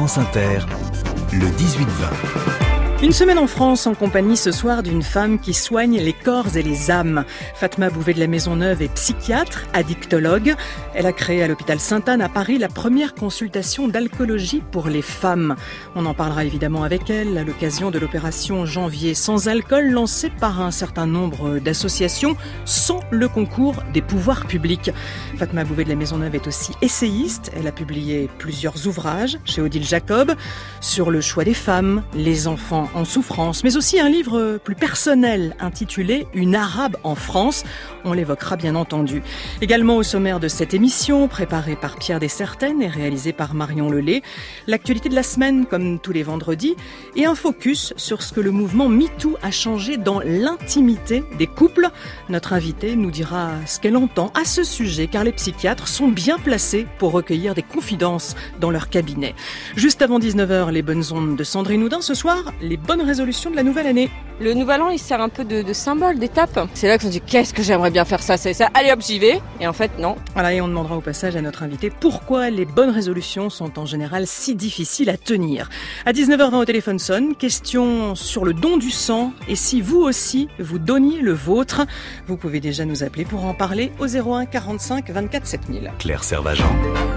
France Inter, le 18-20. Une semaine en France en compagnie ce soir d'une femme qui soigne les corps et les âmes. Fatma Bouvet de la Maisonneuve est psychiatre, addictologue. Elle a créé à l'hôpital Sainte-Anne à Paris la première consultation d'alcoolologie pour les femmes. On en parlera évidemment avec elle à l'occasion de l'opération Janvier sans alcool lancée par un certain nombre d'associations sans le concours des pouvoirs publics. Fatma Bouvet de la Maisonneuve est aussi essayiste. Elle a publié plusieurs ouvrages chez Odile Jacob sur le choix des femmes, les enfants en souffrance, mais aussi un livre plus personnel intitulé « Une arabe en France ». On l'évoquera bien entendu. Également au sommaire de cette émission, préparée par Pierre Dessertaines et réalisée par Marion Lelay, l'actualité de la semaine comme tous les vendredis et un focus sur ce que le mouvement MeToo a changé dans l'intimité des couples. Notre invitée nous dira ce qu'elle entend à ce sujet car les psychiatres sont bien placés pour recueillir des confidences dans leur cabinet. Juste avant 19h, les bonnes ondes de Sandrine Houdin. Ce soir, les bonnes résolutions de la nouvelle année. Le nouvel an, il sert un peu de symbole, d'étape. C'est là qu'on se dit, qu'est-ce que j'aimerais bien faire ça, c'est ça. Allez hop, j'y vais. Et en fait, non. Voilà, et on demandera au passage à notre invité pourquoi les bonnes résolutions sont en général si difficiles à tenir. À 19h20 au téléphone sonne, question sur le don du sang. Et si vous aussi, vous donniez le vôtre, vous pouvez déjà nous appeler pour en parler au 01 45 24 7000. Claire Servagent.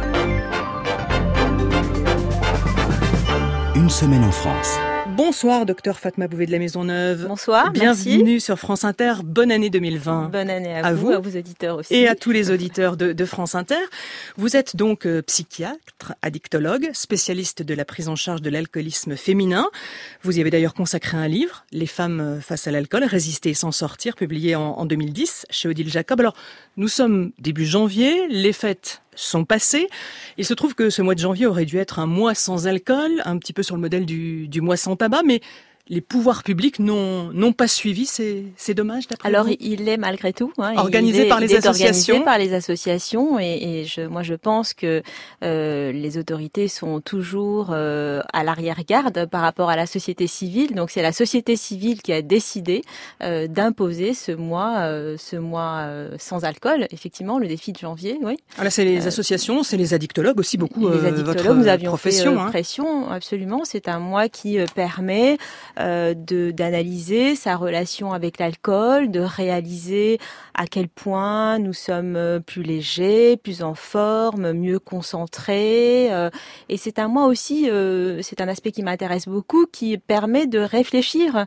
Une semaine en France. Bonsoir, docteur Fatma Bouvet de la Maisonneuve. Bonsoir, bienvenue merci. Sur France Inter. Bonne année 2020. Bonne année à vous, à vos auditeurs aussi. Et à tous les auditeurs de France Inter. Vous êtes donc psychiatre, addictologue, spécialiste de la prise en charge de l'alcoolisme féminin. Vous y avez d'ailleurs consacré un livre, Les femmes face à l'alcool, résister et s'en sortir, publié en 2010 chez Odile Jacob. Alors, nous sommes début janvier, les fêtes sont passées. Il se trouve que ce mois de janvier aurait dû être un mois sans alcool, un petit peu sur le modèle du mois sans tabac, mais les pouvoirs publics n'ont pas suivi, c'est dommage d'après vous? Alors il l'est malgré tout. Organisé par les associations. Organisé par les associations et je pense que les autorités sont toujours à l'arrière-garde par rapport à la société civile. Donc c'est la société civile qui a décidé d'imposer ce mois sans alcool. Effectivement, le défi de janvier. Oui. Alors c'est les associations, c'est les addictologues aussi beaucoup. Les addictologues, votre nous avions profession, fait pression, absolument. C'est un mois qui permet d'analyser sa relation avec l'alcool, de réaliser à quel point nous sommes plus légers, plus en forme, mieux concentrés. Et c'est un mois aussi, c'est un aspect qui m'intéresse beaucoup, qui permet de réfléchir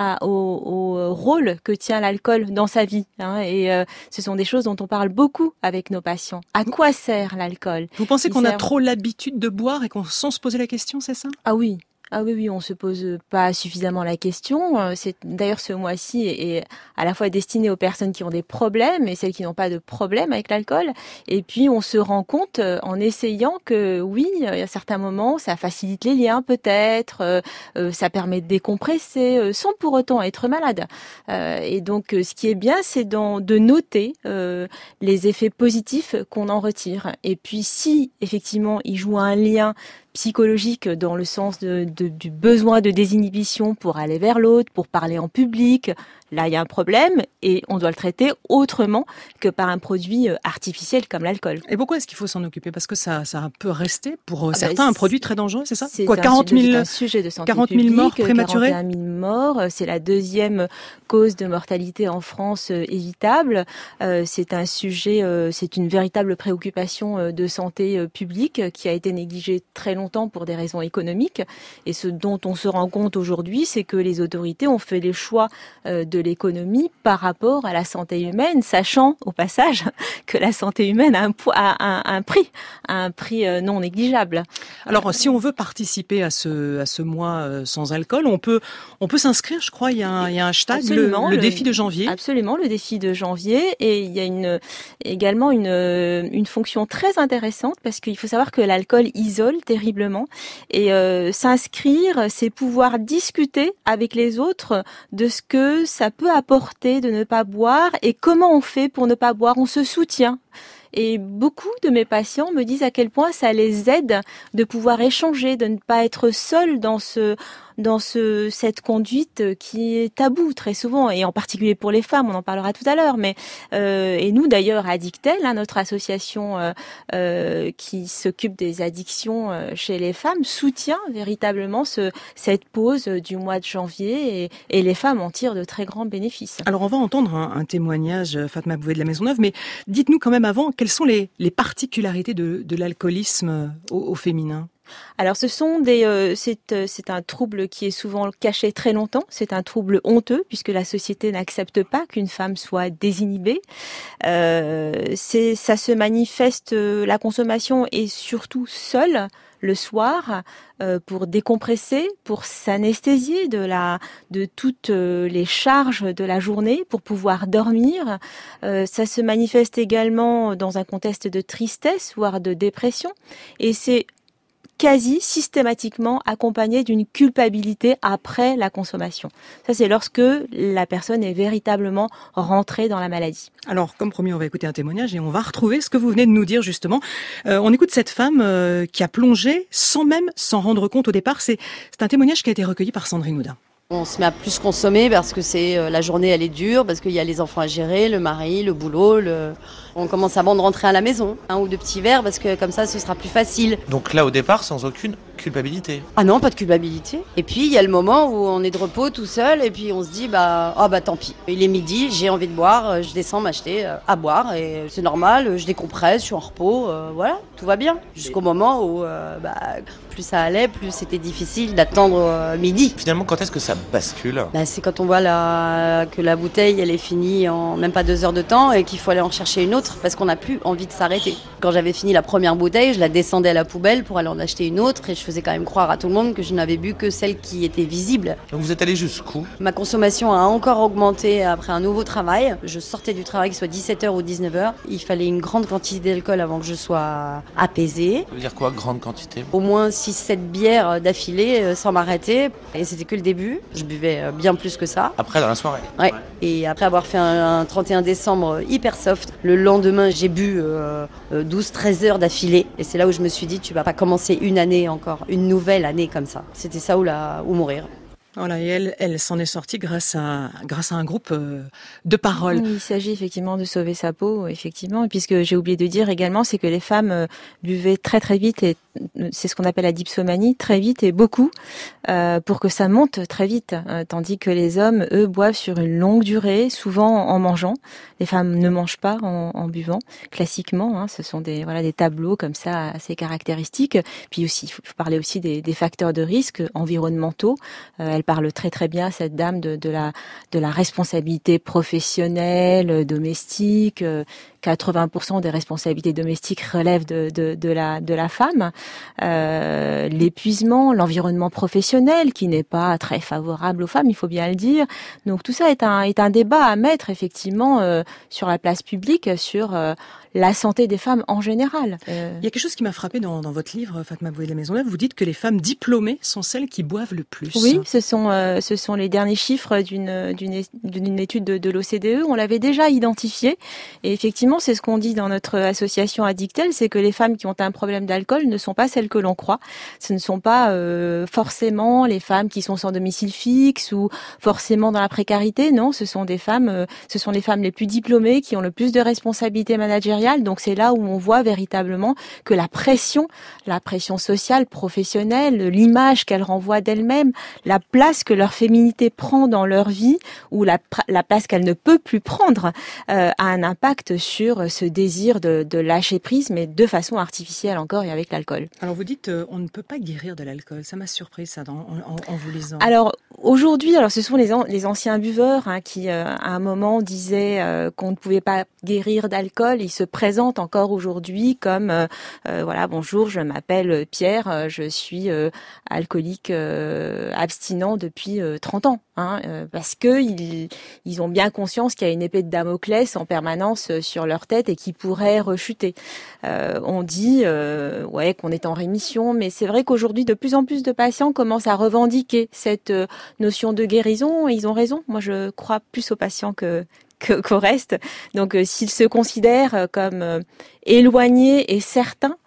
au rôle que tient l'alcool dans sa vie. Et ce sont des choses dont on parle beaucoup avec nos patients. À quoi sert l'alcool? Vous pensez qu'on a trop l'habitude de boire et sans se poser la question, c'est ça? Ah oui. Ah oui, on se pose pas suffisamment la question. C'est d'ailleurs ce mois-ci est à la fois destiné aux personnes qui ont des problèmes et celles qui n'ont pas de problème avec l'alcool. Et puis on se rend compte en essayant que oui, à certains moments, ça facilite les liens peut-être, ça permet de décompresser sans pour autant être malade. Et donc ce qui est bien, c'est de noter les effets positifs qu'on en retire. Et puis si effectivement il joue un lien psychologique dans le sens du besoin de désinhibition pour aller vers l'autre, pour parler en public. Là, il y a un problème et on doit le traiter autrement que par un produit artificiel comme l'alcool. Et pourquoi est-ce qu'il faut s'en occuper? Parce que ça peut rester pour certains un produit très dangereux, c'est ça? C'est un sujet de santé 40 000 publique, morts prématurées. 41 000 morts, c'est la deuxième cause de mortalité en France évitable. C'est un sujet, c'est une véritable préoccupation de santé publique qui a été négligée très longtemps pour des raisons économiques. Et ce dont on se rend compte aujourd'hui, c'est que les autorités ont fait les choix de l'économie par rapport à la santé humaine, sachant au passage que la santé humaine a un prix non négligeable. Alors, si on veut participer à ce mois sans alcool, on peut s'inscrire, je crois, il y a un hashtag, le défi de janvier. Absolument, le défi de janvier. Et il y a également une fonction très intéressante parce qu'il faut savoir que l'alcool isole terriblement. Et s'inscrire, c'est pouvoir discuter avec les autres de ce que ça peut apporter de ne pas boire et comment on fait pour ne pas boire. On se soutient. Et beaucoup de mes patients me disent à quel point ça les aide de pouvoir échanger, de ne pas être seuls dans cette conduite qui est taboue très souvent, et en particulier pour les femmes, on en parlera tout à l'heure. Mais et nous d'ailleurs, Addictel, notre association qui s'occupe des addictions chez les femmes, soutient véritablement cette pause du mois de janvier, et les femmes en tirent de très grands bénéfices. Alors on va entendre un témoignage, Fatma Bouvet de la Maisonneuve, mais dites-nous quand même avant, quelles sont les particularités de l'alcoolisme au féminin ? Alors c'est un trouble qui est souvent caché très longtemps, c'est un trouble honteux puisque la société n'accepte pas qu'une femme soit désinhibée. Ça se manifeste, la consommation est surtout seule le soir pour décompresser, pour s'anesthésier de toutes les charges de la journée, pour pouvoir dormir. Ça se manifeste également dans un contexte de tristesse, voire de dépression, et c'est quasi systématiquement accompagné d'une culpabilité après la consommation. Ça, c'est lorsque la personne est véritablement rentrée dans la maladie. Alors, comme promis, on va écouter un témoignage et on va retrouver ce que vous venez de nous dire justement. On écoute cette femme qui a plongé sans même s'en rendre compte au départ. C'est un témoignage qui a été recueilli par Sandrine Oudin. On se met à plus consommer parce que la journée elle est dure, parce qu'il y a les enfants à gérer, le mari, le boulot. On commence avant de rentrer à la maison, 1 ou 2 petits verres parce que comme ça ce sera plus facile. Donc là au départ sans aucune culpabilité. Ah non, pas de culpabilité. Et puis il y a le moment où on est de repos tout seul et puis on se dit tant pis. Il est midi, j'ai envie de boire, je descends m'acheter à boire et c'est normal, je décompresse, je suis en repos, voilà, tout va bien. Jusqu'au moment où plus ça allait, plus c'était difficile d'attendre midi. Finalement, quand est-ce que ça bascule ? C'est quand on voit que la bouteille elle est finie en même pas 2 heures de temps et qu'il faut aller en chercher une autre parce qu'on n'a plus envie de s'arrêter. Quand j'avais fini la première bouteille, je la descendais à la poubelle pour aller en acheter une autre et je faisais quand même croire à tout le monde que je n'avais bu que celle qui était visible. Donc vous êtes allé jusqu'où ? Ma consommation a encore augmenté après un nouveau travail. Je sortais du travail, qu'il soit 17h ou 19h. Il fallait une grande quantité d'alcool avant que je sois apaisée. Ça veut dire quoi, grande quantité ? Au moins 6-7 bières d'affilée sans m'arrêter. Et c'était que le début. Je buvais bien plus que ça. Après, dans la soirée ? Ouais. Et après avoir fait un 31 décembre hyper soft, le lendemain, j'ai bu 12-13 heures d'affilée. Et c'est là où je me suis dit, tu vas pas commencer une année encore, une nouvelle année comme ça. C'était ça ou mourir. Voilà, et elle s'en est sortie grâce à un groupe de parole. Il s'agit effectivement de sauver sa peau, effectivement. Et puis ce que j'ai oublié de dire également, c'est que les femmes buvaient très très vite, et c'est ce qu'on appelle la dipsomanie, très vite et beaucoup, pour que ça monte très vite. Tandis que les hommes, eux, boivent sur une longue durée, souvent en mangeant. Les femmes ne mangent pas en buvant, classiquement. Ce sont des tableaux comme ça assez caractéristiques. Puis aussi, il faut parler aussi des facteurs de risque environnementaux. Elle parle très très bien, cette dame, de la responsabilité professionnelle, domestique. 80% des responsabilités domestiques relèvent de la femme. L'épuisement, l'environnement professionnel qui n'est pas très favorable aux femmes, il faut bien le dire. Donc tout ça est un débat à mettre effectivement sur la place publique, sur la santé des femmes en général. Il y a quelque chose qui m'a frappé dans votre livre, Fatma Bouvet de la Maisonneuve. Vous dites que les femmes diplômées sont celles qui boivent le plus. Oui, ce sont les derniers chiffres d'une étude de l'OCDE. On l'avait déjà identifié. Et effectivement, c'est ce qu'on dit dans notre association Addictel, c'est que les femmes qui ont un problème d'alcool ne sont pas celles que l'on croit. Ce ne sont pas forcément les femmes qui sont sans domicile fixe ou forcément dans la précarité. Non, ce sont les femmes les plus diplômées qui ont le plus de responsabilités managériales. Donc c'est là où on voit véritablement que la pression sociale, professionnelle, l'image qu'elles renvoient d'elles-mêmes, la place que leur féminité prend dans leur vie ou la place qu'elle ne peut plus prendre a un impact sur ce désir de lâcher prise, mais de façon artificielle encore et avec l'alcool. Alors vous dites on ne peut pas guérir de l'alcool. Ça m'a surpris ça en vous lisant. Alors aujourd'hui, ce sont les anciens buveurs qui à un moment disaient qu'on ne pouvait pas guérir d'alcool. Ils se présentent encore aujourd'hui comme bonjour, je m'appelle Pierre, je suis alcoolique abstinent depuis 30 ans. Parce que ils ont bien conscience qu'il y a une épée de Damoclès en permanence sur leur tête et qui pourrait rechuter. On dit qu'on est en rémission, mais c'est vrai qu'aujourd'hui de plus en plus de patients commencent à revendiquer cette notion de guérison et ils ont raison. Moi je crois plus aux patients qu'au reste. Donc s'ils se considèrent comme éloignés et certains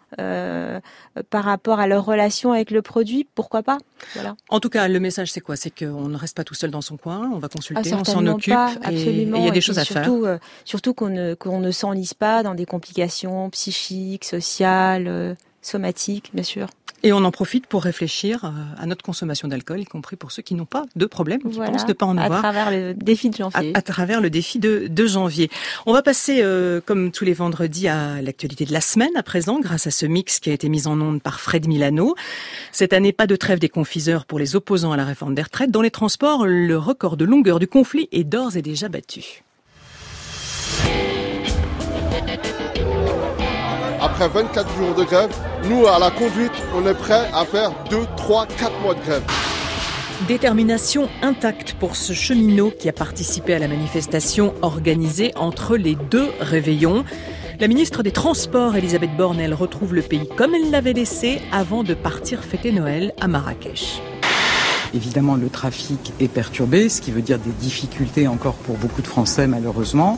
par rapport à leur relation avec le produit, pourquoi pas? Voilà. En tout cas, le message, c'est quoi? C'est qu'on ne reste pas tout seul dans son coin, on va consulter, on s'en Certainement occupe, pas, et il absolument. y a des Et choses puis à faire. surtout qu'on ne s'enlise pas dans des complications psychiques, sociales, somatiques, bien sûr. Et on en profite pour réfléchir à notre consommation d'alcool, y compris pour ceux qui n'ont pas de problème, qui Voilà, pensent ne pas en avoir. à travers le défi de janvier. À travers le défi de janvier. On va passer, comme tous les vendredis, à l'actualité de la semaine à présent, grâce à ce mix qui a été mis en onde par Fred Milano. Cette année, pas de trêve des confiseurs pour les opposants à la réforme des retraites. Dans les transports, le record de longueur du conflit est d'ores et déjà battu. Après 24 jours de grève, nous, à la conduite, on est prêt à faire 2, 3, 4 mois de grève. Détermination intacte pour ce cheminot qui a participé à la manifestation organisée entre les deux réveillons. La ministre des Transports, Elisabeth Borne, elle retrouve le pays comme elle l'avait laissé avant de partir fêter Noël à Marrakech. Évidemment, le trafic est perturbé, ce qui veut dire des difficultés encore pour beaucoup de Français, malheureusement.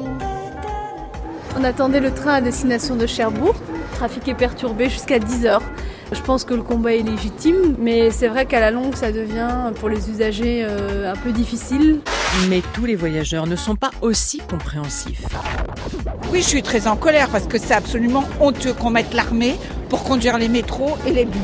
On attendait le train à destination de Cherbourg. Le trafic est perturbé jusqu'à 10h. Je pense que le combat est légitime, mais c'est vrai qu'à la longue, ça devient pour les usagers un peu difficile. Mais tous les voyageurs ne sont pas aussi compréhensifs. Oui, je suis très en colère parce que c'est absolument honteux qu'on mette l'armée pour conduire les métros et les bus.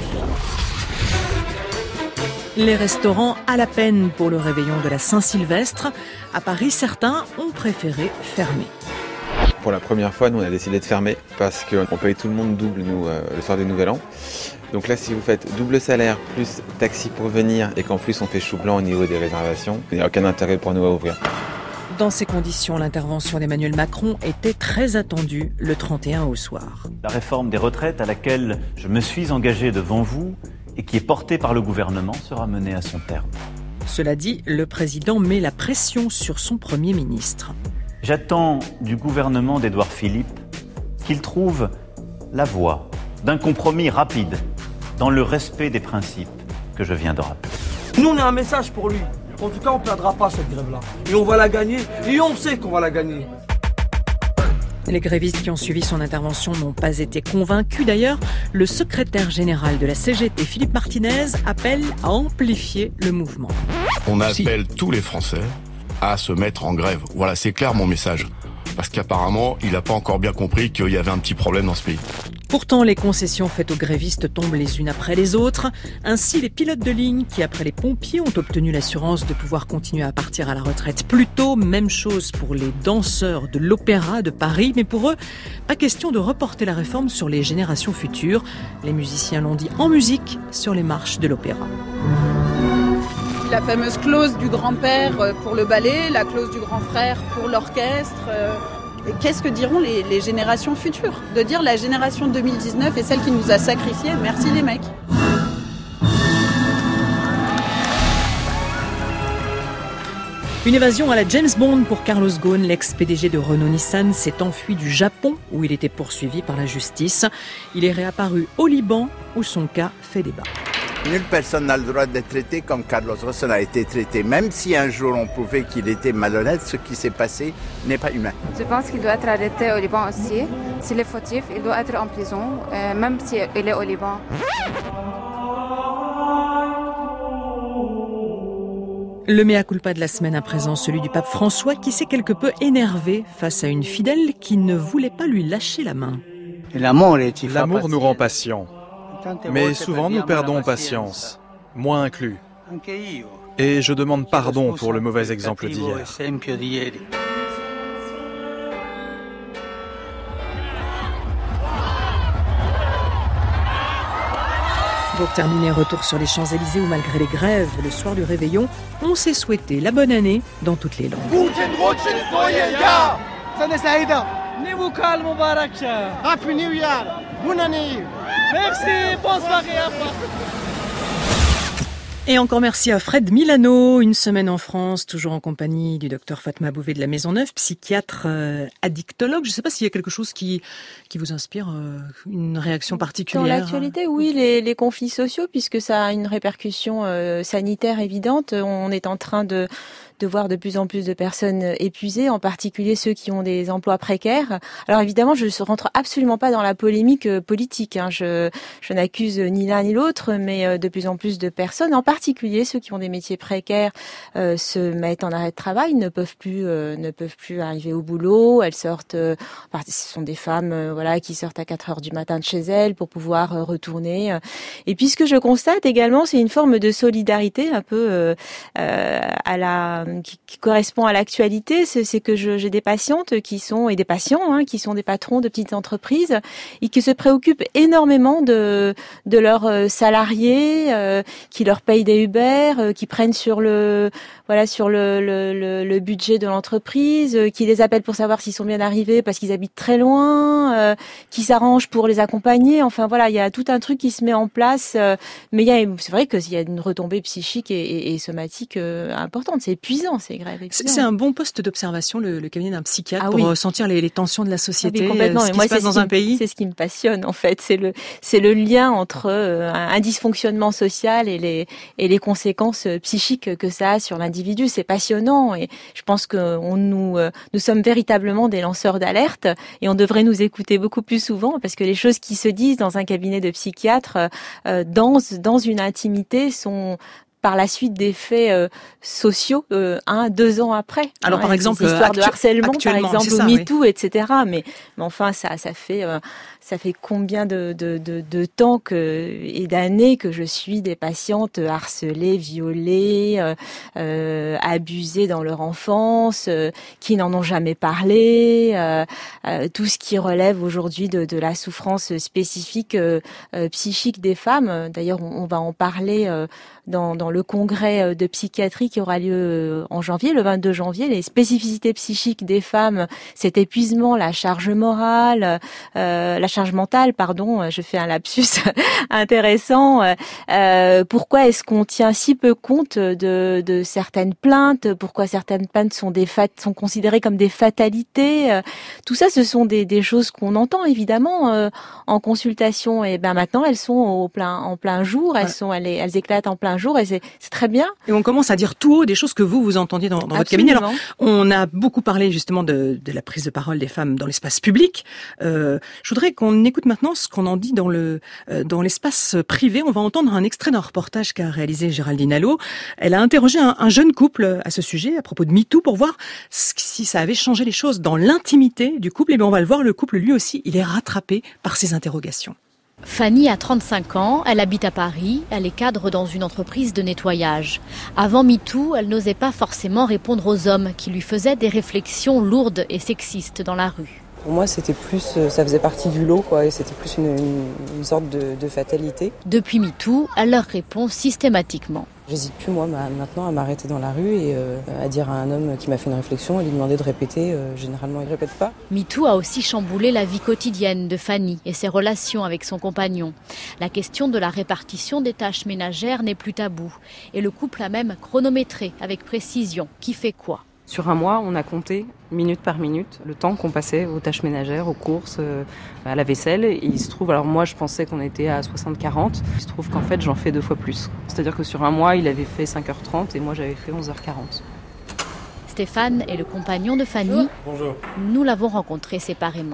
Les restaurants à la peine pour le réveillon de la Saint-Sylvestre. À Paris, certains ont préféré fermer. Pour la première fois, nous on a décidé de fermer parce qu'on paye tout le monde double, nous, le soir du Nouvel An. Donc là, si vous faites double salaire plus taxi pour venir et qu'en plus on fait chou blanc au niveau des réservations, il n'y a aucun intérêt pour nous à ouvrir. Dans ces conditions, l'intervention d'Emmanuel Macron était très attendue le 31 au soir. La réforme des retraites à laquelle je me suis engagé devant vous et qui est portée par le gouvernement sera menée à son terme. Cela dit, le président met la pression sur son Premier ministre. J'attends du gouvernement d'Édouard Philippe qu'il trouve la voie d'un compromis rapide dans le respect des principes que je viens de rappeler. Nous, on a un message pour lui. En tout cas, on ne perdra pas cette grève-là. Et on va la gagner. Et on sait qu'on va la gagner. Les grévistes qui ont suivi son intervention n'ont pas été convaincus. D'ailleurs, le secrétaire général de la CGT, Philippe Martinez, appelle à amplifier le mouvement. On appelle tous les Français à se mettre en grève. Voilà, c'est clair mon message. Parce qu'apparemment, il n'a pas encore bien compris qu'il y avait un petit problème dans ce pays. Pourtant, les concessions faites aux grévistes tombent les unes après les autres. Ainsi, les pilotes de ligne qui, après les pompiers, ont obtenu l'assurance de pouvoir continuer à partir à la retraite plus tôt. Même chose pour les danseurs de l'Opéra de Paris. Mais pour eux, pas question de reporter la réforme sur les générations futures. Les musiciens l'ont dit en musique sur les marches de l'Opéra. La fameuse clause du grand-père pour le ballet, la clause du grand frère pour l'orchestre. Qu'est-ce que diront les générations futures? De dire la génération 2019 est celle qui nous a sacrifiés, merci les mecs. Une évasion à la James Bond pour Carlos Ghosn, l'ex-PDG de Renault-Nissan, s'est enfui du Japon où il était poursuivi par la justice. Il est réapparu au Liban où son cas fait débat. Nulle personne n'a le droit d'être traité comme Carlos Ghosn a été traité. Même si un jour on prouvait qu'il était malhonnête, ce qui s'est passé n'est pas humain. Je pense qu'il doit être arrêté au Liban aussi. S'il est fautif, il doit être en prison, même s'il est au Liban. Le mea culpa de la semaine à présent, celui du pape François qui s'est quelque peu énervé face à une fidèle qui ne voulait pas lui lâcher la main. L'amour nous rend patients. Mais souvent nous perdons patience, moi inclus. Et je demande pardon pour le mauvais exemple d'hier. Pour terminer, retour sur les Champs-Élysées où malgré les grèves, le soir du réveillon, on s'est souhaité la bonne année dans toutes les langues. Happy New Year! Bonne année! Merci, bonne soirée à vous! Et encore merci à Fred Milano, une semaine en France, toujours en compagnie du docteur Fatma Bouvet de la Maisonneuve, psychiatre addictologue. Je ne sais pas s'il y a quelque chose qui vous inspire, une réaction particulière. Dans l'actualité, oui, les conflits sociaux, puisque ça a une répercussion sanitaire évidente. On est en train de de voir de plus en plus de personnes épuisées, en particulier ceux qui ont des emplois précaires. Alors évidemment, je ne rentre absolument pas dans la polémique politique. Je n'accuse ni l'un ni l'autre, mais de plus en plus de personnes, en particulier ceux qui ont des métiers précaires, se mettent en arrêt de travail, ne peuvent plus arriver au boulot. Elles sortent, ce sont des femmes qui sortent à 4h du matin de chez elles pour pouvoir retourner. Et puis ce que je constate également, c'est une forme de solidarité un peu qui correspond à l'actualité. C'est que j'ai des patientes qui sont des patients qui sont des patrons de petites entreprises et qui se préoccupent énormément de leurs salariés, qui leur payent des Uber, qui prennent sur le budget de l'entreprise, qui les appellent pour savoir s'ils sont bien arrivés parce qu'ils habitent très loin, qui s'arrangent pour les accompagner. Enfin il y a tout un truc qui se met en place, mais c'est vrai qu'il y a une retombée psychique et somatique importante. C'est épuisant ces grèves. C'est un bon poste d'observation, le cabinet d'un psychiatre, pour ressentir les tensions de la société, complètement. ce qui se passe dans un pays. C'est ce qui me passionne en fait. C'est le lien entre un dysfonctionnement social et les conséquences psychiques que ça a sur l'individu. C'est passionnant et je pense que nous sommes véritablement des lanceurs d'alerte et on devrait nous écouter beaucoup plus souvent parce que les choses qui se disent dans un cabinet de psychiatre, dans une intimité, sont par la suite des faits sociaux 1-2 ans après. Alors par exemple, l'histoire de harcèlement, par exemple, ou MeToo, etc. Mais enfin, ça fait combien de temps et d'années que je suis des patientes harcelées, violées, abusées dans leur enfance, qui n'en ont jamais parlé, tout ce qui relève aujourd'hui de la souffrance spécifique psychique des femmes. D'ailleurs, on va en parler dans le congrès de psychiatrie qui aura lieu en janvier, le 22 janvier, les spécificités psychiques des femmes, cet épuisement, la charge mentale, je fais un lapsus intéressant. Pourquoi est-ce qu'on tient si peu compte de certaines plaintes? Pourquoi certaines plaintes sont considérées comme des fatalités? Tout ça, ce sont des choses qu'on entend évidemment en consultation. Et maintenant, elles sont en plein jour. Elles éclatent en plein jour et c'est très bien. Et on commence à dire tout haut des choses que vous entendiez dans votre cabinet. Alors, on a beaucoup parlé justement de la prise de parole des femmes dans l'espace public. Je voudrais qu'on écoute maintenant ce qu'on en dit dans l'espace privé. On va entendre un extrait d'un reportage qu'a réalisé Géraldine Allo. Elle a interrogé un jeune couple à ce sujet, à propos de MeToo, pour voir si ça avait changé les choses dans l'intimité du couple. Et bien, on va le voir, le couple, lui aussi, il est rattrapé par ces interrogations. Fanny a 35 ans, elle habite à Paris, elle est cadre dans une entreprise de nettoyage. Avant MeToo, elle n'osait pas forcément répondre aux hommes qui lui faisaient des réflexions lourdes et sexistes dans la rue. Pour moi, c'était plus, ça faisait partie du lot, et c'était plus une sorte de fatalité. Depuis MeToo, elle leur répond systématiquement. J'hésite plus, moi, maintenant, à m'arrêter dans la rue et à dire à un homme qui m'a fait une réflexion et lui demander de répéter. Généralement, il ne répète pas. MeToo a aussi chamboulé la vie quotidienne de Fanny et ses relations avec son compagnon. La question de la répartition des tâches ménagères n'est plus tabou. Et le couple a même chronométré avec précision qui fait quoi. Sur un mois, on a compté minute par minute le temps qu'on passait aux tâches ménagères, aux courses, à la vaisselle. Et il se trouve, alors moi je pensais qu'on était à 60-40. Il se trouve qu'en fait j'en fais 2 fois plus. C'est-à-dire que sur un mois, il avait fait 5h30 et moi j'avais fait 11h40. Stéphane est le compagnon de Fanny. Bonjour. Nous l'avons rencontré séparément.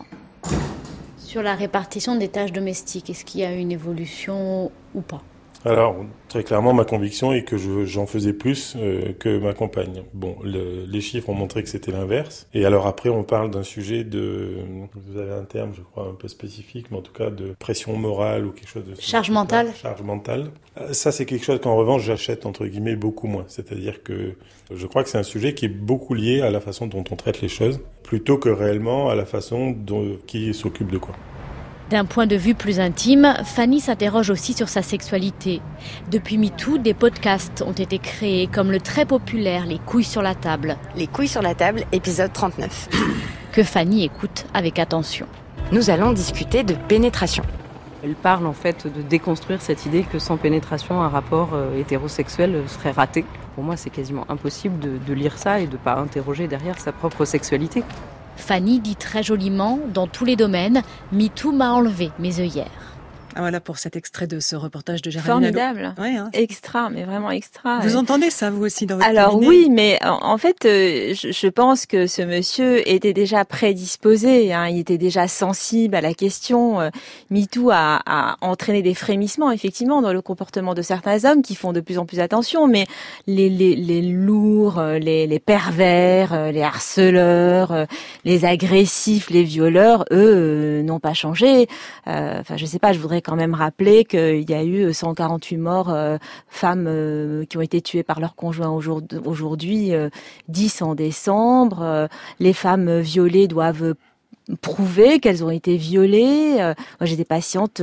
Sur la répartition des tâches domestiques, est-ce qu'il y a une évolution ou pas ? Alors, très clairement, ma conviction est que j'en faisais plus que ma compagne. Bon, les chiffres ont montré que c'était l'inverse. Et alors après, on parle d'un sujet vous avez un terme, je crois, un peu spécifique, mais en tout cas de pression morale ou quelque chose de... Charge mentale. Charge mentale. Ça, c'est quelque chose qu'en revanche, j'achète, entre guillemets, beaucoup moins. C'est-à-dire que je crois que c'est un sujet qui est beaucoup lié à la façon dont on traite les choses, plutôt que réellement à la façon qui s'occupe de quoi. D'un point de vue plus intime, Fanny s'interroge aussi sur sa sexualité. Depuis MeToo, des podcasts ont été créés comme le très populaire Les couilles sur la table. Les couilles sur la table, épisode 39. Que Fanny écoute avec attention. Nous allons discuter de pénétration. Elle parle en fait de déconstruire cette idée que sans pénétration, un rapport hétérosexuel serait raté. Pour moi, c'est quasiment impossible de lire ça et de ne pas interroger derrière sa propre sexualité. Fanny dit très joliment, dans tous les domaines, MeToo m'a enlevé mes œillères. Ah voilà pour cet extrait de ce reportage de Géraldine Formidable. Ouais, hein. Extra, mais vraiment extra. Vous entendez ça, vous aussi, dans votre Alors cabinet? oui, mais en fait, je pense que ce monsieur était déjà prédisposé, hein, il était déjà sensible à la question. MeToo a entraîné des frémissements, effectivement, dans le comportement de certains hommes qui font de plus en plus attention, mais les lourds, les pervers, les harceleurs, les agressifs, les violeurs, eux, n'ont pas changé. Enfin, je sais pas, je voudrais quand même rappeler qu'il y a eu 148 morts, femmes qui ont été tuées par leur conjoint aujourd'hui, 10 en décembre. Les femmes violées doivent prouver qu'elles ont été violées. Moi, j'ai des patientes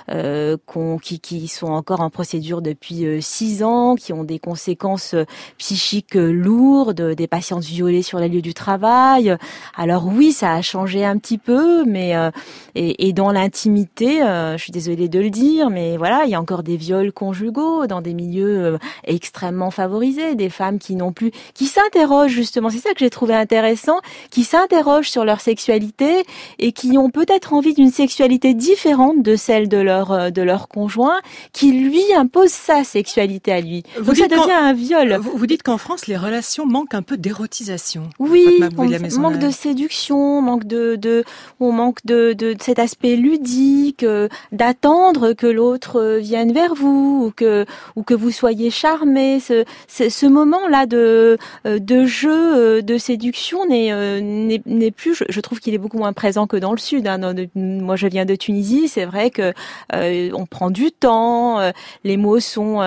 qui sont encore en procédure depuis 6 ans, qui ont des conséquences psychiques lourdes, des patientes violées sur les lieux du travail. Alors oui, ça a changé un petit peu, mais et dans l'intimité, je suis désolée de le dire, mais voilà, il y a encore des viols conjugaux dans des milieux extrêmement favorisés, des femmes qui s'interrogent justement, c'est ça que j'ai trouvé intéressant, qui s'interrogent sur leur sexualité et qui ont peut-être envie d'une sexualité différente de celle de leur conjoint, qui lui impose sa sexualité à lui. Donc ça devient un viol. Vous dites qu'en France, les relations manquent un peu d'érotisation. Oui, on manque de séduction, on manque de cet aspect ludique, d'attendre que l'autre vienne vers vous ou que vous soyez charmé. Ce moment-là de jeu, de séduction n'est plus. Je trouve qu'il est beaucoup moins présent que dans le sud. Hein. Moi, je viens de Tunisie. C'est vrai que on prend du temps. Les mots sont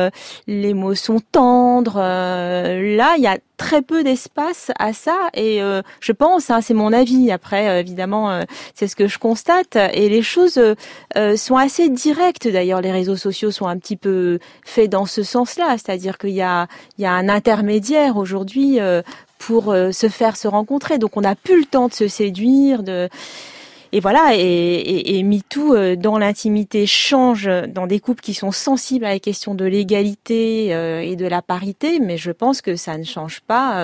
tendres. Là, il y a très peu d'espace à ça. Et je pense, hein, c'est mon avis. Après, évidemment, c'est ce que je constate. Et les choses sont assez directes. D'ailleurs, les réseaux sociaux sont un petit peu faits dans ce sens-là. C'est-à-dire qu'il y a un intermédiaire aujourd'hui. Pour se rencontrer. Donc on n'a plus le temps de se séduire, et voilà, et MeToo dans l'intimité change dans des couples qui sont sensibles à la question de l'égalité et de la parité, mais je pense que ça ne change pas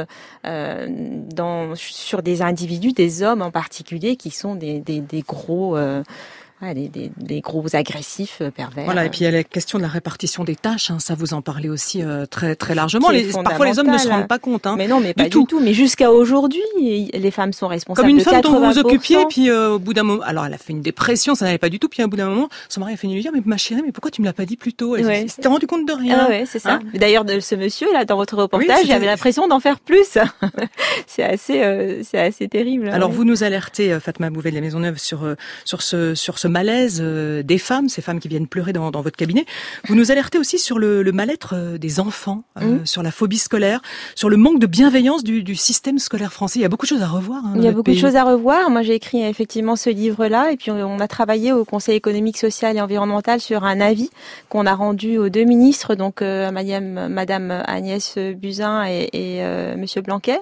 sur des individus, des hommes en particulier, qui sont des gros des gros agressifs pervers. Voilà, et puis il y a la question de la répartition des tâches, hein, ça vous en parlez aussi très très largement. Parfois les hommes ne se rendent pas compte. Hein, mais non, mais pas du tout. Mais jusqu'à aujourd'hui, les femmes sont responsables de 80%. Comme une femme dont vous vous occupiez, et puis au bout d'un moment, alors elle a fait une dépression, ça n'allait pas du tout, puis au bout d'un moment, son mari a fait lui dire, mais ma chérie, mais pourquoi tu me l'as pas dit plus tôt? Elle s'était rendu compte de rien. Ah ouais, c'est ça. Hein, d'ailleurs, de ce monsieur là, dans votre reportage, j'avais l'impression d'en faire plus. c'est assez terrible. Alors vous nous alertez, Fatma Bouvet de la Maisonneuve, sur ce malaise des femmes, ces femmes qui viennent pleurer dans votre cabinet. Vous nous alertez aussi sur le mal-être des enfants, sur la phobie scolaire, sur le manque de bienveillance du système scolaire français. Il y a beaucoup de choses à revoir. Hein, il y a beaucoup de choses à revoir. Moi, j'ai écrit effectivement ce livre-là, et puis on a travaillé au Conseil économique, social et environnemental sur un avis qu'on a rendu aux deux ministres, donc Madame Agnès Buzyn et Monsieur Blanquer.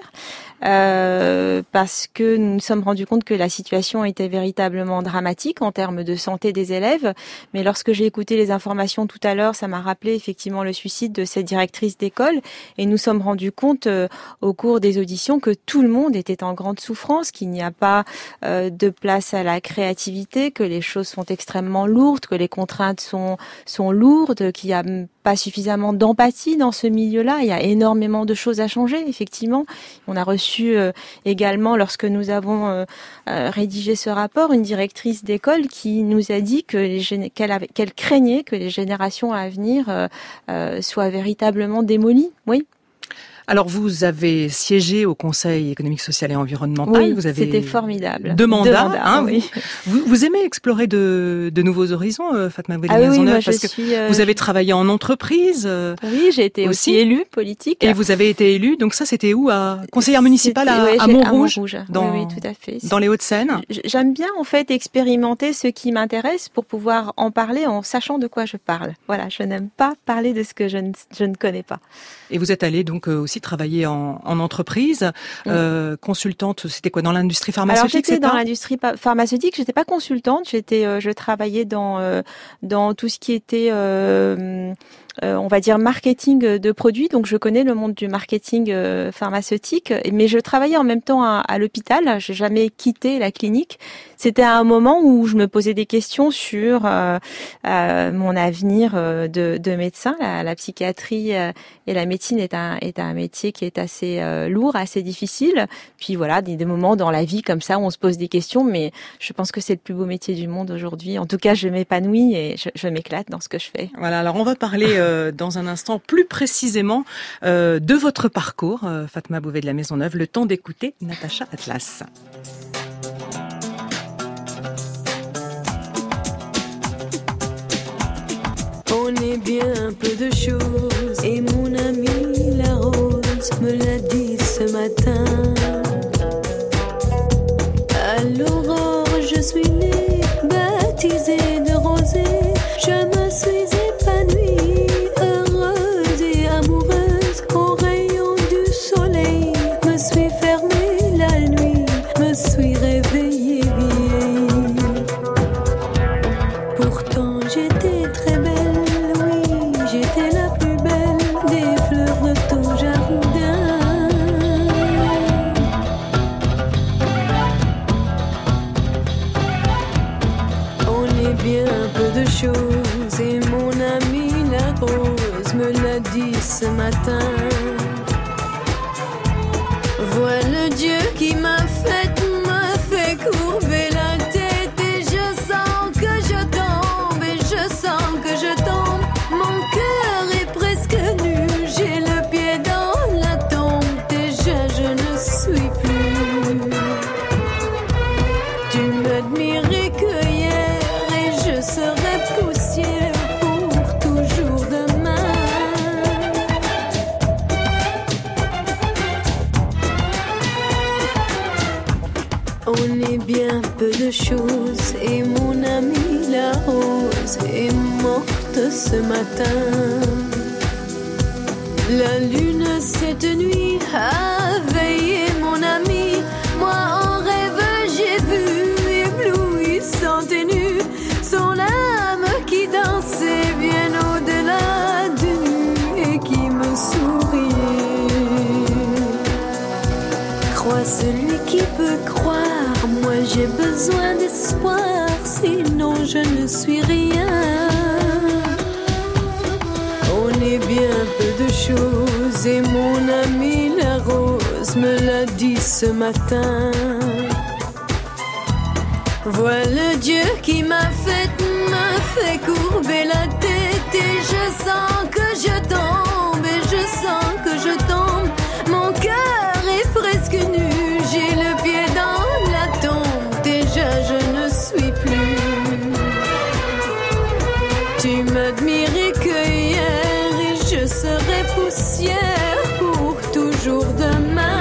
Parce que nous nous sommes rendus compte que la situation était véritablement dramatique en termes de santé des élèves. Mais lorsque j'ai écouté les informations tout à l'heure, ça m'a rappelé effectivement le suicide de cette directrice d'école. Et nous sommes rendus compte au cours des auditions que tout le monde était en grande souffrance, qu'il n'y a pas de place à la créativité, que les choses sont extrêmement lourdes, que les contraintes sont lourdes, qu'il y a pas suffisamment d'empathie dans ce milieu-là. Il y a énormément de choses à changer, effectivement. On a reçu également, lorsque nous avons rédigé ce rapport, une directrice d'école qui nous a dit qu'elle craignait que les générations à venir soient véritablement démolies. Oui. Alors, vous avez siégé au Conseil économique, social et environnemental. Oui, vous avez c'était formidable. Deux mandats. Hein, oui. Vous aimez explorer de nouveaux horizons, Fatma Bouvet de Maisonneuve, oui, moi, parce que vous avez travaillé en entreprise. Oui, j'ai été aussi élue politique. Et vous avez été élue. Donc ça, c'était où, conseillère municipale à Montrouge, oui, tout à fait. Dans les Hauts-de-Seine. J'aime bien en fait expérimenter ce qui m'intéresse pour pouvoir en parler en sachant de quoi je parle. Voilà, je n'aime pas parler de ce que je ne connais pas. Et vous êtes allée donc aussi travailler en entreprise, consultante, c'était quoi, dans l'industrie pharmaceutique? Alors j'étais dans l'industrie pharmaceutique, j'étais pas consultante, je travaillais dans tout ce qui était on va dire marketing de produits, donc je connais le monde du marketing pharmaceutique, mais je travaillais en même temps à l'hôpital, j'ai jamais quitté la clinique. C'était à un moment où je me posais des questions sur mon avenir de médecin. La psychiatrie et la médecine est un métier qui est assez lourd, assez difficile. Puis voilà, des moments dans la vie comme ça où on se pose des questions, mais je pense que c'est le plus beau métier du monde aujourd'hui. En tout cas, je m'épanouis et je m'éclate dans ce que je fais. Voilà, alors on va parler dans un instant plus précisément de votre parcours, Fatma Bouvet de la Maisonneuve. Le temps d'écouter Natacha Atlas. On est bien un peu de choses et mon amie la rose me l'a dit ce matin. À l'aurore je suis née, baptisée de rosée. Je me suis épanouie, heureuse et amoureuse. Au rayon du soleil, me suis fermée la nuit, me suis réveillée vieille. Pourtant j'étais très belle. J'étais la plus belle des fleurs de ton jardin. On est bien un peu de choses et mon amie la rose me l'a dit ce matin. Voilà Dieu qui m'a fait courber la tête et je sens que je tombe et je sens que je tombe. Mon cœur est presque nu, j'ai le pied dans la tombe. Déjà je ne suis plus. Tu m'admirais que hier et je serai poussière pour toujours demain. On est bien peu de choses et mon amie la rose est morte ce matin. La lune cette nuit a veillé mon ami. Moi en rêve j'ai vu éblouissante et nue son âme qui dansait bien au-delà du nu et qui me souriait. Crois celui qui peut croire, moi j'ai besoin d'espoir, sinon je ne suis rien. On est bien peu de choses et mon amie la rose me l'a dit ce matin. Voilà Dieu qui m'a fait courber la tête et je sens que je tombe et je sens que je tombe. Mon cœur est presque nu, j'ai le pied dans la tombe. Déjà je ne suis plus. Tu m'admirais que hier et je serai poussière pour toujours demain.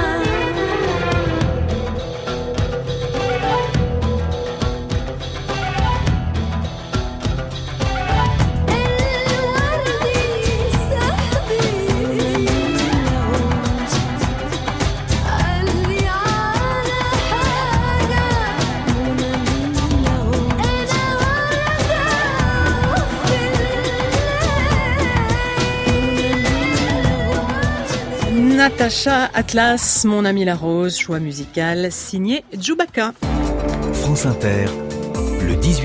Natacha Atlas, mon ami la rose, choix musical signé Djoubaka. France Inter, le 18-20.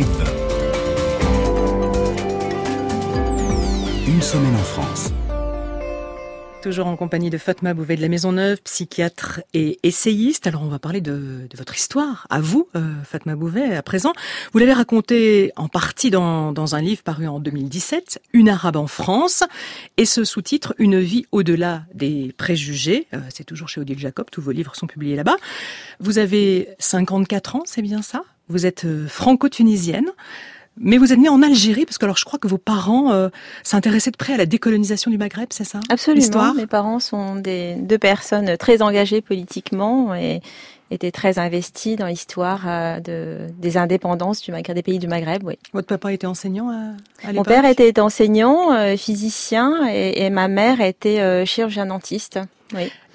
Une semaine en France. Toujours en compagnie de Fatma Bouvet de la Maisonneuve, psychiatre et essayiste. Alors on va parler de votre histoire, à vous, Fatma Bouvet, à présent. Vous l'avez raconté en partie dans un livre paru en 2017, Une arabe en France, et ce sous-titre, Une vie au-delà des préjugés. C'est toujours chez Odile Jacob, tous vos livres sont publiés là-bas. Vous avez 54 ans, c'est bien ça? Vous êtes franco-tunisienne. Mais vous êtes née en Algérie, parce que alors je crois que vos parents s'intéressaient de près à la décolonisation du Maghreb, c'est ça? Absolument. L'histoire. Mes parents sont deux personnes très engagées politiquement et étaient très investies dans l'histoire des indépendances du Maghreb, des pays du Maghreb. Oui. Votre papa était enseignant à l'époque? Mon père était enseignant, physicien, et ma mère était chirurgien dentiste. Oui.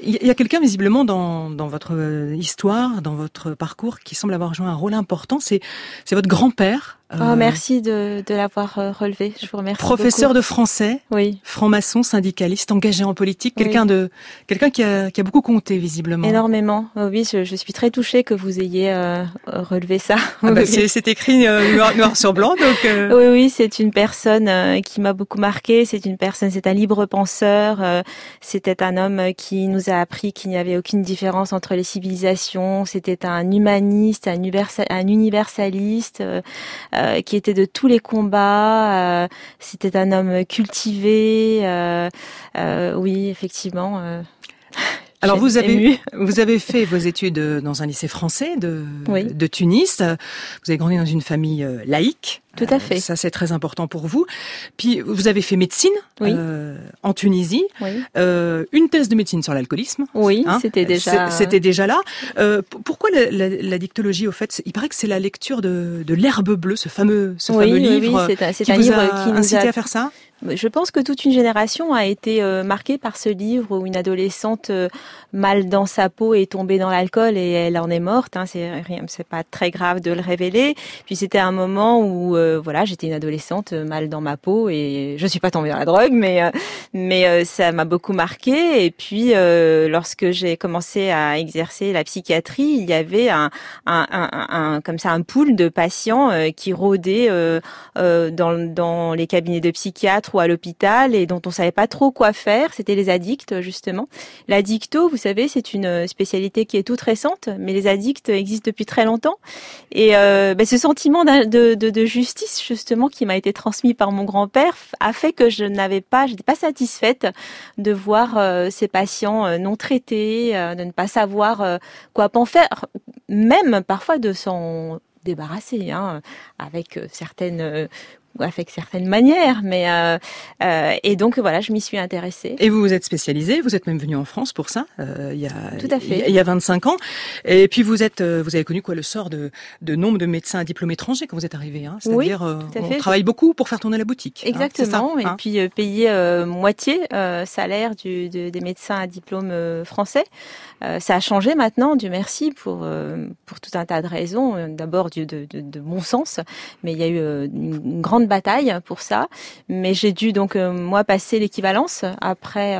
Il y a quelqu'un visiblement dans votre histoire, dans votre parcours, qui semble avoir joué un rôle important. C'est votre grand-père. Merci de l'avoir relevé. Je vous remercie. Professeur beaucoup. de français, oui. Franc-maçon, syndicaliste, engagé en politique, quelqu'un qui a beaucoup compté visiblement. Énormément. Oui, je suis très touchée que vous ayez relevé ça. C'est écrit noir sur blanc, donc. Oui, c'est une personne qui m'a beaucoup marqué. C'est un libre penseur. C'était un homme qui nous a appris qu'il n'y avait aucune différence entre les civilisations. C'était un humaniste, un universaliste. Qui était de tous les combats. C'était un homme cultivé. Oui, effectivement. Alors vous avez fait vos études dans un lycée français de Tunis. Vous avez grandi dans une famille laïque. Tout à fait. Ça, c'est très important pour vous. Puis, vous avez fait médecine en Tunisie. Oui. Une thèse de médecine sur l'alcoolisme. Oui, c'était déjà là. Pourquoi la dictologie, au fait? Il paraît que c'est la lecture de l'herbe bleue, ce fameux livre c'est qui un vous livre a qui nous incité a... à faire ça. Je pense que toute une génération a été marquée par ce livre où une adolescente mal dans sa peau est tombée dans l'alcool et elle en est morte. C'est pas très grave de le révéler. Puis c'était un moment où j'étais une adolescente mal dans ma peau et je suis pas tombée dans la drogue, mais ça m'a beaucoup marquée. Et puis lorsque j'ai commencé à exercer la psychiatrie, il y avait un pool de patients qui rôdaient dans les cabinets de psychiatres ou à l'hôpital et dont on savait pas trop quoi faire. C'était les addicts, justement. L'addicto, vous savez, c'est une spécialité qui est toute récente, mais les addicts existent depuis très longtemps. Et ce sentiment de justice, justement, qui m'a été transmis par mon grand-père, a fait que j'étais pas satisfaite de voir ces patients non traités, de ne pas savoir quoi en faire, même parfois de s'en débarrasser, avec certaines manières, mais et donc voilà, je m'y suis intéressée. Et vous vous êtes spécialisée, vous êtes même venue en France pour ça, Tout à fait. Il y a 25 ans. Et puis vous avez connu le sort de nombre de médecins à diplôme étranger quand vous êtes arrivée, c'est-à-dire on travaille beaucoup pour faire tourner la boutique. Exactement, et puis payer moitié salaire des médecins à diplôme français. Ça a changé maintenant, Dieu merci, pour tout un tas de raisons. D'abord de bon sens, mais il y a eu une grande bataille pour ça. Mais j'ai dû donc moi passer l'équivalence après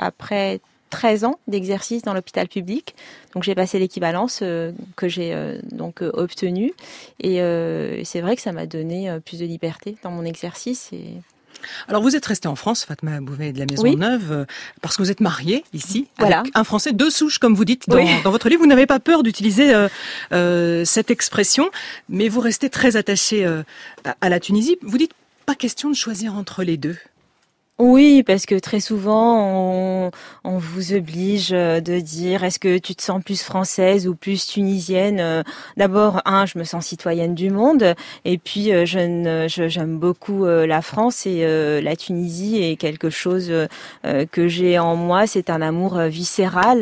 13 ans d'exercice dans l'hôpital public. Donc j'ai passé l'équivalence que j'ai obtenue. Et c'est vrai que ça m'a donné plus de liberté dans mon exercice. Alors vous êtes restée en France, Fatma Bouvet de la Maisonneuve, parce que vous êtes mariée ici, avec un Français de souche, comme vous dites dans votre livre. Vous n'avez pas peur d'utiliser cette expression, mais vous restez très attachée à la Tunisie. Vous dites pas question de choisir entre les deux. Oui, parce que très souvent, on vous oblige de dire est-ce que tu te sens plus française ou plus tunisienne. D'abord, je me sens citoyenne du monde, et puis j'aime beaucoup la France et la Tunisie est quelque chose que j'ai en moi. C'est un amour viscéral.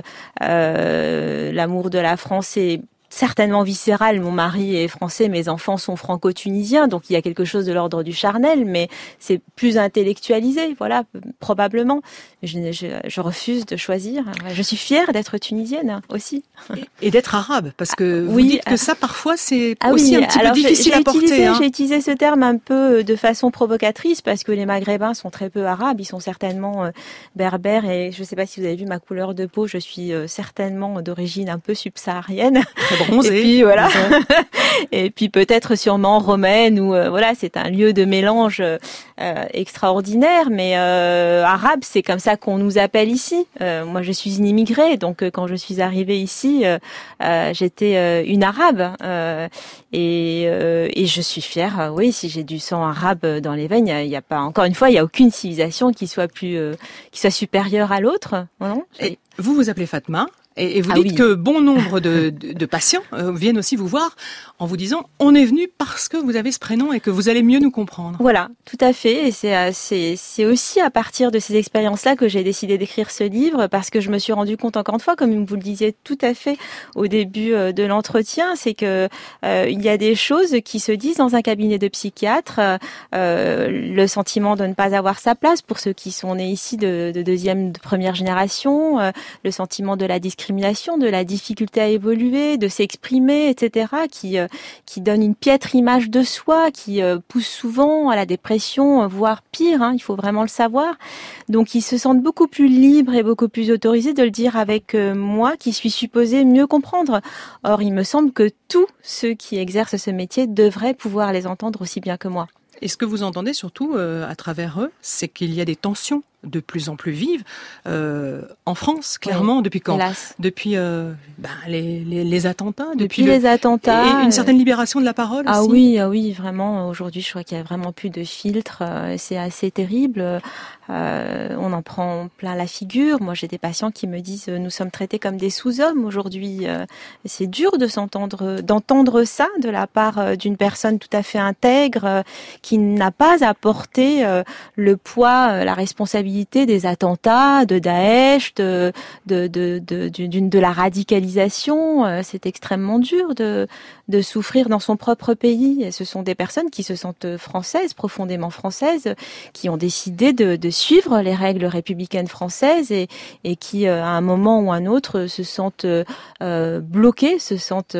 L'amour de la France est certainement viscéral. Mon mari est français, mes enfants sont franco-tunisiens, donc il y a quelque chose de l'ordre du charnel, mais c'est plus intellectualisé, voilà, probablement. Je refuse de choisir. Je suis fière d'être tunisienne aussi. Et d'être arabe, parce que vous dites que ça, parfois, c'est aussi un petit peu difficile à porter. J'ai utilisé ce terme un peu de façon provocatrice, parce que les Maghrébins sont très peu arabes, ils sont certainement berbères, et je ne sais pas si vous avez vu ma couleur de peau, je suis certainement d'origine un peu subsaharienne. Bronzé. Et puis voilà. Et puis peut-être sûrement romaine ou c'est un lieu de mélange extraordinaire, mais arabe, c'est comme ça qu'on nous appelle ici. Moi je suis une immigrée, donc quand je suis arrivée ici, j'étais une arabe et je suis fière. Oui, si j'ai du sang arabe dans les veines, il y a pas, encore une fois, il y a aucune civilisation qui soit supérieure à l'autre. Non. Et vous vous appelez Fatma. Et vous dites que bon nombre de patients viennent aussi vous voir en vous disant « on est venu parce que vous avez ce prénom et que vous allez mieux nous comprendre ». Voilà, tout à fait. Et c'est aussi à partir de ces expériences-là que j'ai décidé d'écrire ce livre, parce que je me suis rendu compte, encore une fois, comme vous le disiez tout à fait au début de l'entretien, c'est que il y a des choses qui se disent dans un cabinet de psychiatre. Le sentiment de ne pas avoir sa place pour ceux qui sont nés ici de deuxième, de première génération, le sentiment de la discrimination, de la difficulté à évoluer, de s'exprimer, etc., qui donne une piètre image de soi, qui pousse souvent à la dépression, voire pire, il faut vraiment le savoir. Donc ils se sentent beaucoup plus libres et beaucoup plus autorisés de le dire avec moi, qui suis supposée mieux comprendre. Or, il me semble que tous ceux qui exercent ce métier devraient pouvoir les entendre aussi bien que moi. Et ce que vous entendez surtout à travers eux, c'est qu'il y a des tensions de plus en plus vives en France, clairement. Oui, depuis quand? Hélas. Depuis les attentats. Depuis les attentats. Et une certaine libération de la parole aussi. Ah oui, vraiment. Aujourd'hui, je crois qu'il y a vraiment plus de filtres. C'est assez terrible. On en prend plein la figure. Moi, j'ai des patients qui me disent nous sommes traités comme des sous-hommes aujourd'hui. C'est dur d'entendre ça de la part d'une personne tout à fait intègre qui n'a pas à porter le poids, la responsabilité des attentats, de Daesh, de la radicalisation. C'est extrêmement dur de souffrir dans son propre pays. Et ce sont des personnes qui se sentent françaises, profondément françaises, qui ont décidé de suivre les règles républicaines françaises et qui, à un moment ou un autre, se sentent bloqués, se sentent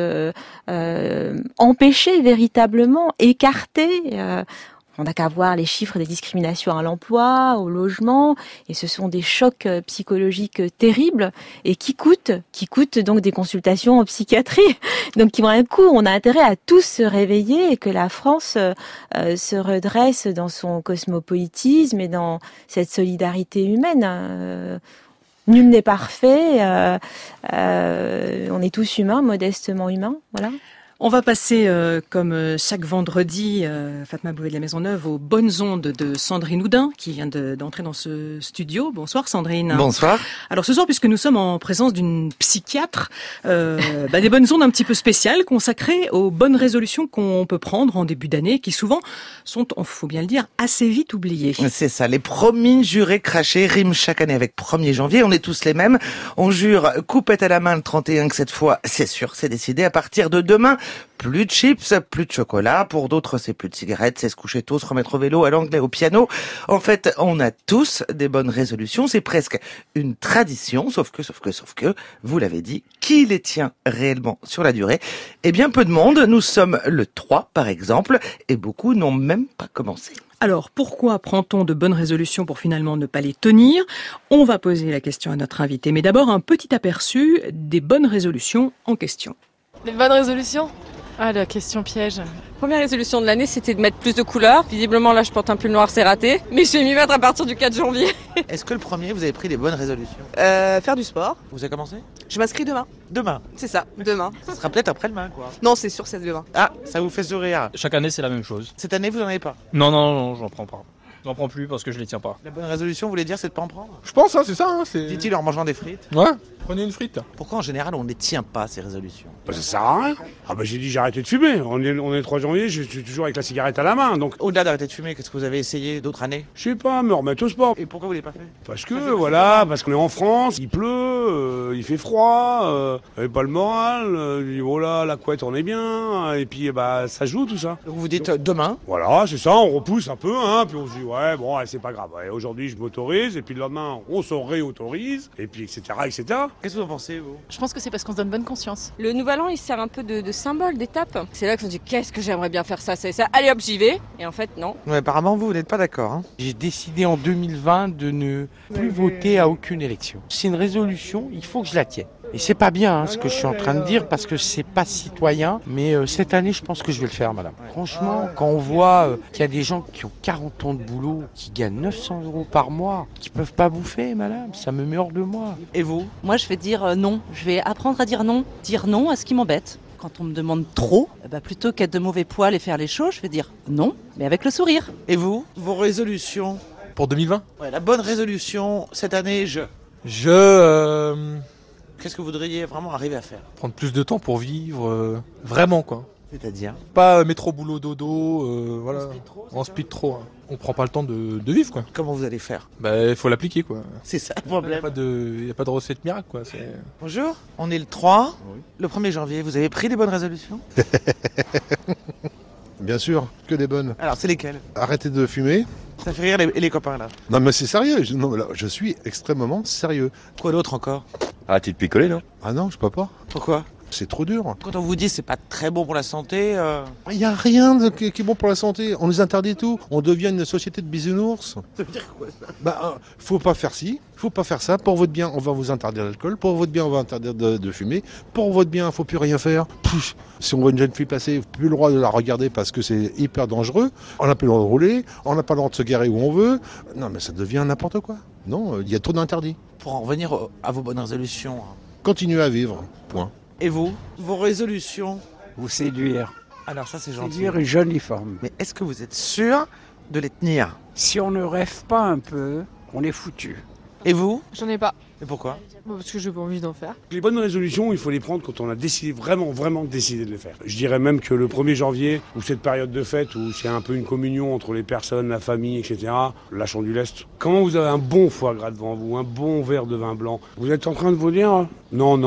empêchés véritablement, écartés. On n'a qu'à voir les chiffres des discriminations à l'emploi, au logement, et ce sont des chocs psychologiques terribles et qui coûtent donc des consultations en psychiatrie. Donc qui vont un coup, on a intérêt à tous se réveiller et que la France se redresse dans son cosmopolitisme et dans cette solidarité humaine. Nul n'est parfait, on est tous humains, modestement humains, voilà. On va passer, comme chaque vendredi, Fatma Bouvet de la Maisonneuve, aux bonnes ondes de Sandrine Oudin, qui vient d'entrer dans ce studio. Bonsoir Sandrine. Bonsoir. Alors ce soir, puisque nous sommes en présence d'une psychiatre, des bonnes ondes un petit peu spéciales, consacrées aux bonnes résolutions qu'on peut prendre en début d'année, qui souvent sont, faut bien le dire, assez vite oubliées. C'est ça, les promis jurés crachés riment chaque année avec 1er janvier. On est tous les mêmes. On jure coupette à la main le 31, que cette fois, c'est sûr, c'est décidé. À partir de demain, plus de chips, plus de chocolat. Pour d'autres, c'est plus de cigarettes, c'est se coucher tôt, se remettre au vélo, à l'anglais, au piano. En fait, on a tous des bonnes résolutions. C'est presque une tradition, sauf que, vous l'avez dit, qui les tient réellement sur la durée? Eh bien, peu de monde. Nous sommes le 3, par exemple, et beaucoup n'ont même pas commencé. Alors, pourquoi prend-on de bonnes résolutions pour finalement ne pas les tenir? On va poser la question à notre invité. Mais d'abord, un petit aperçu des bonnes résolutions en question. Les bonnes résolutions? Ah, la question piège. Première résolution de l'année, c'était de mettre plus de couleurs. Visiblement, là, je porte un pull noir, c'est raté. Mais je vais m'y mettre à partir du 4 janvier. Est-ce que le premier, vous avez pris des bonnes résolutions? Faire du sport. Vous avez commencé? Je m'inscris demain. Demain? C'est ça, demain. Ça sera peut-être après-demain, quoi. Non, c'est sûr, c'est demain. Ah, ça vous fait sourire. Chaque année, c'est la même chose. Cette année, vous n'en avez pas? Non, j'en prends pas. J'en prends plus parce que je les tiens pas. La bonne résolution, vous voulez dire, c'est de pas en prendre? Je pense, c'est ça. Dit-il en mangeant des frites. Ouais, prenez une frite. Pourquoi en général on ne les tient pas, ces résolutions? Ça sert à rien. J'ai dit j'ai arrêté de fumer. On est le 3 janvier, je suis toujours avec la cigarette à la main. Donc au-delà d'arrêter de fumer, qu'est-ce que vous avez essayé d'autres années? Je sais pas, me remettre au sport. Et pourquoi vous l'avez pas fait? Parce qu'on est en France, il pleut, il fait froid, j'avais pas le moral, voilà, la couette on est bien, et puis ça joue tout ça. Donc vous dites demain? Voilà, c'est ça, on repousse un peu, puis on se dit ouais, bon, c'est pas grave, ouais, aujourd'hui je m'autorise, et puis le lendemain on se réautorise, et puis etc. Qu'est-ce que vous en pensez, vous? Je pense que c'est parce qu'on se donne bonne conscience. Le nouvel an, il sert un peu de symbole, d'étape. C'est là qu'on se dit qu'est-ce que j'aimerais bien faire ça, c'est ça, allez hop, j'y vais. Et en fait, non. Ouais, apparemment, vous n'êtes pas d'accord. Hein. J'ai décidé en 2020 de ne plus voter à aucune élection. C'est une résolution, il faut que je la tienne. Et c'est pas bien ce que je suis en train de dire parce que c'est pas citoyen, mais cette année je pense que je vais le faire, madame. Franchement, quand on voit qu'il y a des gens qui ont 40 ans de boulot, qui gagnent 900 € par mois, qui peuvent pas bouffer, madame, ça me met hors de moi. Et vous? Moi je vais dire non, je vais apprendre à dire non à ce qui m'embête. Quand on me demande trop, plutôt qu'être de mauvais poil et faire les choses, je vais dire non, mais avec le sourire. Et vous? Vos résolutions? Pour 2020? Ouais, la bonne résolution, cette année, Qu'est-ce que vous voudriez vraiment arriver à faire? Prendre plus de temps pour vivre, vraiment quoi. C'est-à-dire? Pas métro, boulot, dodo, voilà. En speed trop. Hein. On prend pas le temps de vivre quoi. Comment vous allez faire? Il faut l'appliquer quoi. C'est ça le problème. Il n'y a pas de recette miracle quoi. Bonjour, on est le 3, le 1er janvier. Vous avez pris des bonnes résolutions? Bien sûr, que des bonnes. Alors, c'est lesquelles? Arrêtez de fumer. Ça fait rire les copains là. Non mais c'est sérieux, je suis extrêmement sérieux. Quoi d'autre encore? Arrêtez de picoler, non? Ah non, je peux pas. Pourquoi? C'est trop dur. Quand on vous dit c'est pas très bon pour la santé... Il n'y a rien qui est bon pour la santé. On nous interdit tout. On devient une société de bisounours. Ça veut dire quoi ça? Faut pas faire ci, faut pas faire ça. Pour votre bien, on va vous interdire l'alcool. Pour votre bien, on va interdire de fumer. Pour votre bien, faut plus rien faire. Si on voit une jeune fille passer, plus le droit de la regarder parce que c'est hyper dangereux. On n'a plus le droit de rouler. On n'a pas le droit de se garer où on veut. Non mais ça devient n'importe quoi. Non, il y a trop d'interdits. Pour en revenir à vos bonnes résolutions... Continuez à vivre, point. Et vous? Vos résolutions? Vous séduire. Alors ça c'est gentil. Séduire une jolie femme. Mais est-ce que vous êtes sûr de les tenir? Si on ne rêve pas un peu, on est foutu. Et vous? J'en ai pas. Et pourquoi? Parce que j'ai pas envie d'en faire. Les bonnes résolutions, il faut les prendre quand on a décidé, vraiment décidé de les faire. Je dirais même que le 1er janvier, ou cette période de fête, où c'est un peu une communion entre les personnes, la famille, etc., lâchons du lest. Comment vous avez un bon foie gras devant vous, un bon verre de vin blanc? Vous êtes en train de vous dire, non,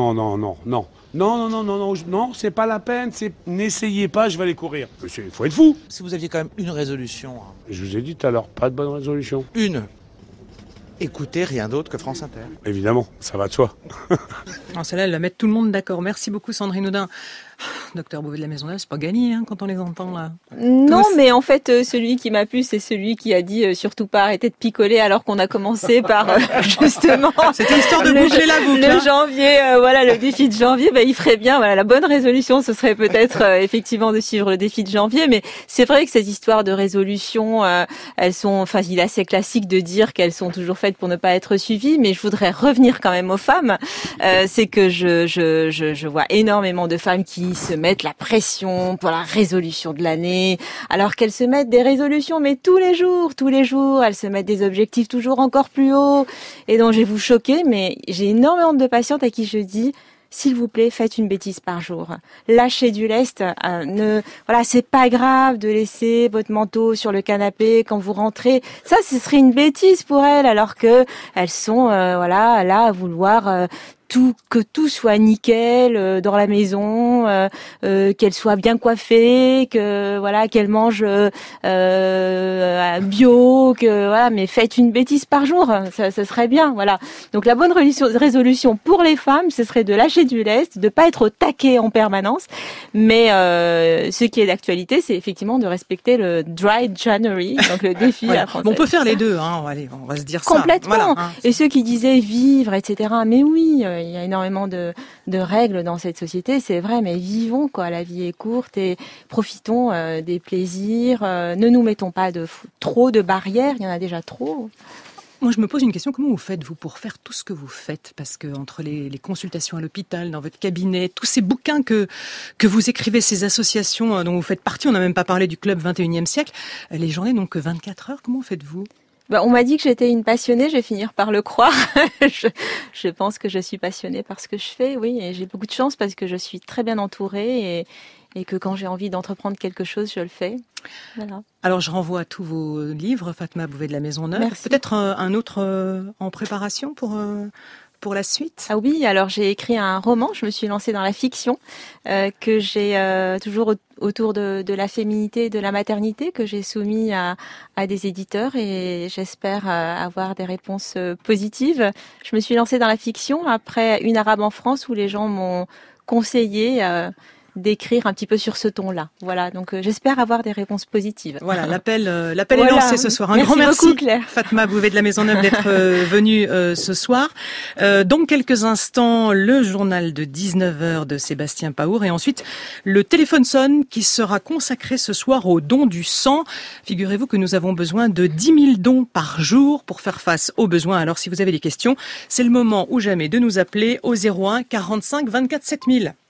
c'est pas la peine, n'essayez pas, je vais aller courir. Il faut être fou. Si vous aviez quand même une résolution... Je vous ai dit tout à l'heure, pas de bonne résolution. Une. Écoutez rien d'autre que France Inter. Évidemment, ça va de soi. Celle-là, elle va mettre tout le monde d'accord. Merci beaucoup Sandrine Audin. Docteur Bouvet de la Maisonneuve, c'est pas gagné quand on les entend là. Non, mais en fait, celui qui m'a plu, c'est celui qui a dit surtout pas arrêter de picoler alors qu'on a commencé par justement. C'était histoire de boucler la boucle. Le janvier, le défi de janvier, il ferait bien. La bonne résolution, ce serait peut-être effectivement de suivre le défi de janvier. Mais c'est vrai que ces histoires de résolution, elles sont, il est assez classique de dire qu'elles sont toujours faites pour ne pas être suivies. Mais je voudrais revenir quand même aux femmes. C'est que je vois énormément de femmes qui se mettent la pression pour la résolution de l'année, alors qu'elles se mettent des résolutions, mais tous les jours, elles se mettent des objectifs toujours encore plus hauts. Et donc, je vais vous choquer, mais j'ai énormément de patientes à qui je dis, s'il vous plaît, faites une bêtise par jour. Lâchez du lest. C'est pas grave de laisser votre manteau sur le canapé quand vous rentrez. Ça, ce serait une bêtise pour elles, alors que elles sont, là à vouloir que tout soit nickel dans la maison, qu'elle soit bien coiffée, qu'elle mange bio, mais faites une bêtise par jour, ça serait bien, voilà. Donc la bonne résolution pour les femmes, ce serait de lâcher du lest, de pas être au taquet en permanence, mais ce qui est d'actualité, c'est effectivement de respecter le Dry January, donc le défi à la française. On peut faire les deux, on va se dire complètement. Ça. Complètement. Et ceux qui disaient vivre, etc. Mais oui, il y a énormément de règles dans cette société, c'est vrai, mais vivons, la vie est courte et profitons des plaisirs, ne nous mettons pas trop de barrières, il y en a déjà trop. Moi, je me pose une question. Comment vous faites, vous, pour faire tout ce que vous faites? Parce que entre les consultations à l'hôpital, dans votre cabinet, tous ces bouquins que vous écrivez, ces associations dont vous faites partie, on n'a même pas parlé du club 21e siècle, les journées n'ont que 24 heures. Comment faites-vous? On m'a dit que j'étais une passionnée, je vais finir par le croire. Je pense que je suis passionnée par ce que je fais, oui, et j'ai beaucoup de chance parce que je suis très bien entourée et que quand j'ai envie d'entreprendre quelque chose, je le fais. Voilà. Alors, je renvoie à tous vos livres, Fatma Bouvet de la Maisonneuve. Merci. Peut-être un autre en préparation pour la suite? Ah oui, alors j'ai écrit un roman, je me suis lancée dans la fiction, que j'ai toujours autour de la féminité et de la maternité, que j'ai soumis à des éditeurs et j'espère avoir des réponses positives. Je me suis lancée dans la fiction après Une arabe en France où les gens m'ont conseillé d'écrire un petit peu sur ce ton-là. Voilà, donc j'espère avoir des réponses positives. Voilà, l'appel est lancé ce soir. Un grand merci beaucoup, Claire. Fatma Bouvet de la Maisonneuve d'être venue ce soir. Dans quelques instants, le journal de 19h de Sébastien Paour et ensuite le téléphone sonne qui sera consacré ce soir au don du sang. Figurez-vous que nous avons besoin de 10 000 dons par jour pour faire face aux besoins. Alors si vous avez des questions, c'est le moment ou jamais de nous appeler au 01 45 24 7000.